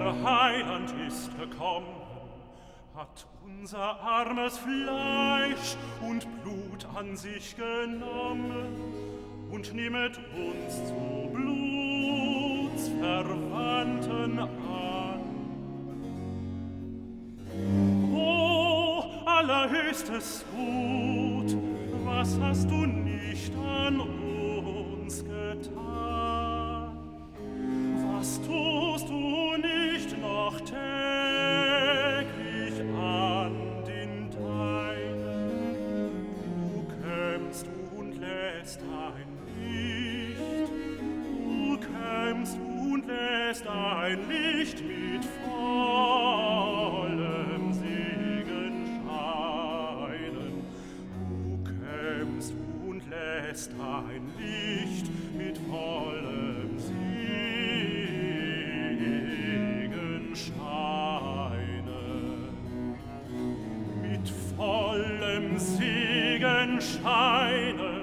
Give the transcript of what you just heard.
Der Heiland ist gekommen, hat unser armes Fleisch und Blut an sich genommen und nimmet uns zu Blutsverwandten an. O allerhöchstes Gut, was hast du nicht an uns getan? Was tust du nicht noch täglich an den Deinen? Du kämst und lässt ein Licht, du kämst und lässt ein Licht mit vollem Segen scheinen. Du kämst und lässt ein Licht mit vollem Segen scheinen. Mit vollem Segen scheinen.